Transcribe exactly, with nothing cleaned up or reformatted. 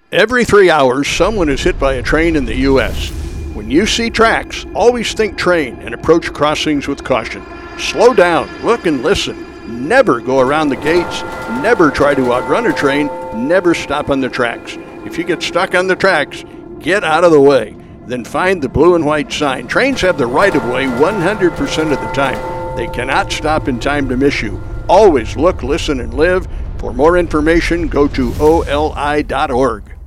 Every three hours, someone is hit by a train in the U S When you see tracks, always think train and approach crossings with caution. Slow down, look and listen. Never go around the gates. Never try to outrun a train. Never stop on the tracks. If you get stuck on the tracks, get out of the way. Then find the blue and white sign. Trains have the right of way one hundred percent of the time. They cannot stop in time to miss you. Always look, listen, and live. For more information, go to O L I dot org.